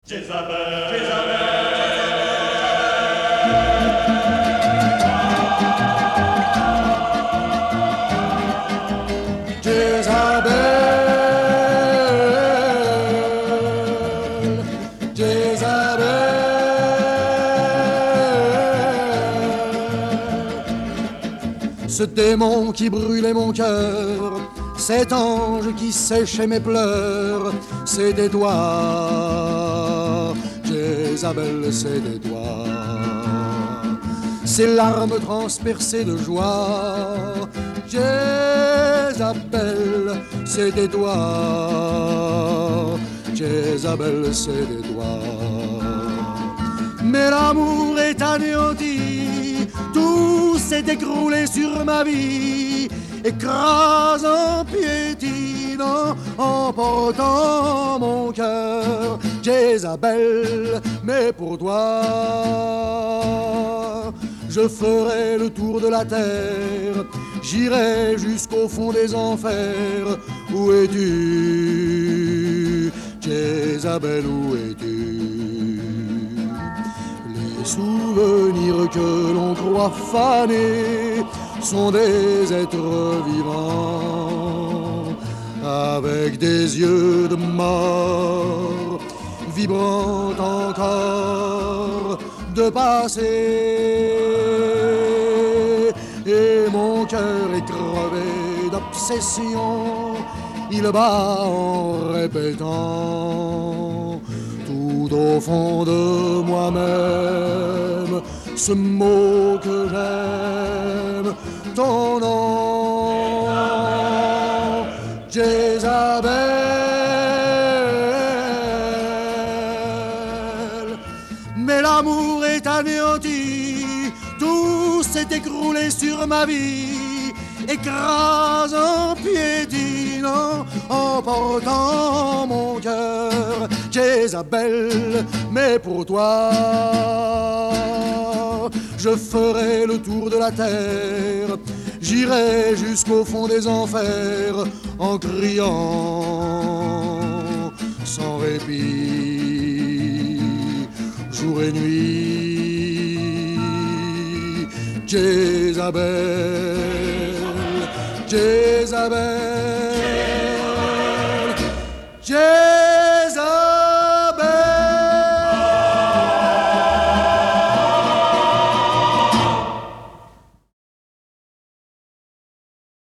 Jézabel, Jézabel. Ce démon qui brûlait mon cœur, cet ange qui séchait mes pleurs, c'était toi, Jézabel, c'était toi. Ces larmes transpercées de joie, Jézabel, c'était toi, Jézabel, c'était toi. Mais l'amour est anéanti, tout s'est écroulé sur ma vie, écrasant, piétinant, emportant mon cœur. Jézabel, mais pour toi, je ferai le tour de la terre, j'irai jusqu'au fond des enfers. Où es-tu, Jézabel, où es-tu? Les souvenirs que l'on croit fanés sont des êtres vivants, avec des yeux de mort, vibrant encore de passé. Et mon cœur est crevé d'obsession, il bat en répétant tout au fond de moi-même ce mot que j'aime, ton nom, Jézabel. Mais l'amour est anéanti, tout s'est écroulé sur ma vie, écrasant, piétinant, emportant mon cœur. Jézabel, mais pour toi, je ferai le tour de la terre, j'irai jusqu'au fond des enfers, en criant sans répit, jour et nuit. Jézabel, Jézabel.